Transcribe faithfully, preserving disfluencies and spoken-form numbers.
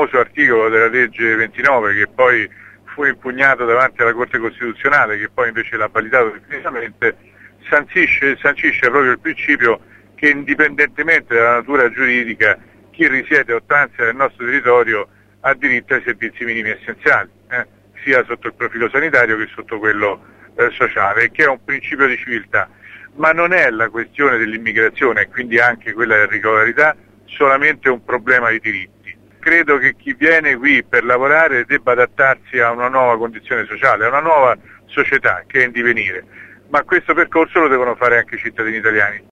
famoso articolo della legge ventinove che poi fu impugnato davanti alla Corte Costituzionale, che poi invece l'ha validato definitivamente, sancisce, sancisce proprio il principio che indipendentemente dalla natura giuridica chi risiede o transita nel nostro territorio ha diritto ai servizi minimi essenziali, eh, sia sotto il profilo sanitario che sotto quello eh, sociale, che è un principio di civiltà. Ma non è la questione dell'immigrazione e quindi anche quella della regolarità solamente un problema di diritti. Credo che chi viene qui per lavorare debba adattarsi a una nuova condizione sociale, a una nuova società che è in divenire, ma questo percorso lo devono fare anche i cittadini italiani.